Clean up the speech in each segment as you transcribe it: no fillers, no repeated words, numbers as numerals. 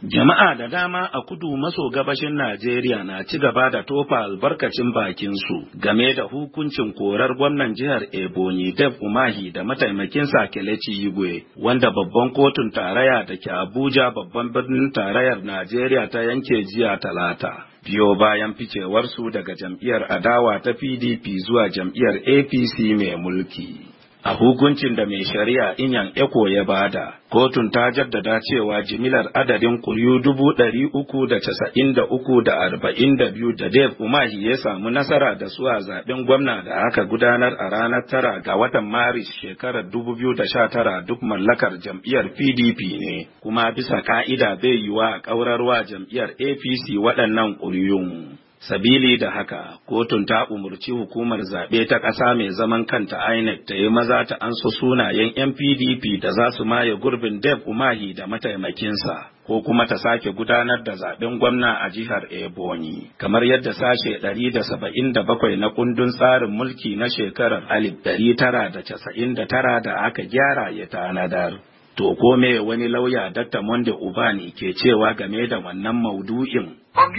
Jama'a da dama a kudu maso gabashin Najeriya na ci gaba da tofa albarkacin bakinsu game da hukuncin korar gwamnan jihar Ebonyi Dave Umahi da mataimakinsa Kelechi Igwe, wanda babban kotun tarayya da ke Abuja babban birnin tarayyar Najeriya ta yanke jiya Talata. Biyo bayan ficewarsu daga jam'iyyar adawa ta PDP zuwa jam'iyyar APC mai mulki. A hukuncin da mai shari'a Inyan Eko ya bada, kotun ta jaddada cewa jimilar adadin kuri'u 393,042 da Dave Umahi ya samu nasara da su a zaben gwamna da aka gudanar a ranar 9 ga watan Maris shekarar 2019 duk mallakar jam'iyyar PDP ne, kuma bisa ka'ida bai yiwa a ƙaurarwa jam'iyyar APC waɗannan kuri'un. Sabili da haka, kotun ta umurci hukumar zaɓe ta ƙasa mai zaman kanta INEC ta yi maza ta anso sunayen 'yan PDP da za su maye gurbin Dave Umahi da mataimakinsa, ko kuma ta sake gudanar da zaɓen gwamna a jihar Ebonyi, kamar yadda sashe 177 na kundin tsarin mulki na shekarar 1999 da aka gyara ya tanadar. To ko me wani lauya Dr. Monday Ubani ke cewa game da wannan maudu'in?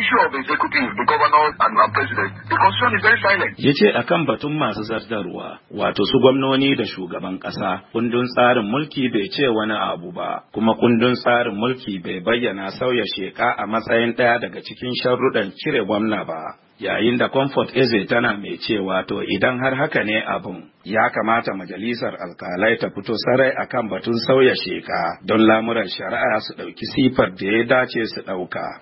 Ya ce akan batun masu zartarwa, wato su gwamnoni da shugaban ƙasa, kundin tsarin mulki bai ce wani abu ba, kuma kundin tsarin mulki bai bayyana sauya sheka a matsayin ɗaya daga cikin sharruɗan cire gwamna ba. Yayin da Comfort Eze tana mai cewa to idan har haka ne abun, ya kamata majalisar alkalai ta fito sarai akan batun sauya sheka don lamuran shari'a su ɗauki sifar da ya dace su ɗauka.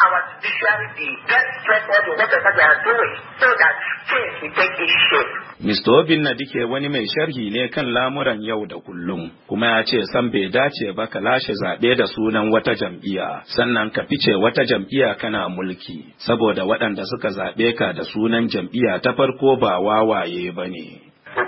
Mr. Obin Nadike wani mai sharhi ne kan lamuran yau da kullum, kuma ya ce san bai dace ba ka lashe zaɓe da sunan wata jam'iyya, sannan ka fice wata jam'iyya kana mulki, saboda waɗanda suka zaɓe ka da sunan jam'iyya ta farko ba wawaye ba ne.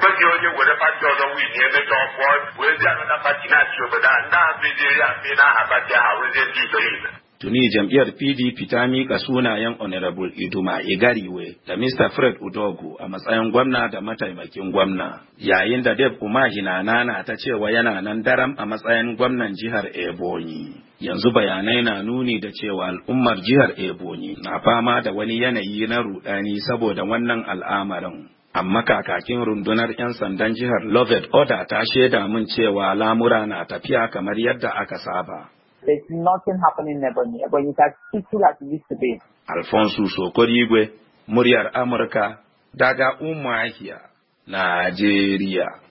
Tuni jam'iyyar PDP ta miƙa sunayen Honorable Iduma Igariwe da Mr. Fred Udogu a matsayin gwamna da mataimakin gwamna, yayin da Dave Umahi na nana ta cewa yana nan daram a matsayin gwamnan jihar Ebonyi. Yanzu bayanai na nuni da cewa al'ummar jihar Ebonyi na fama da wani yanayi na rudani saboda wannan al'amarin. Amma kakakin rundunar 'yan sandan jihar Lovett Oda ta shaida min cewa lamura na tafiya kamar yadda aka saba. There's nothing happening in Ebonyi. Ebonyi is as peaceful as it used to be. Alfonso Sokorigwe, muryar Amurka, daga Umuahia, Najeriya.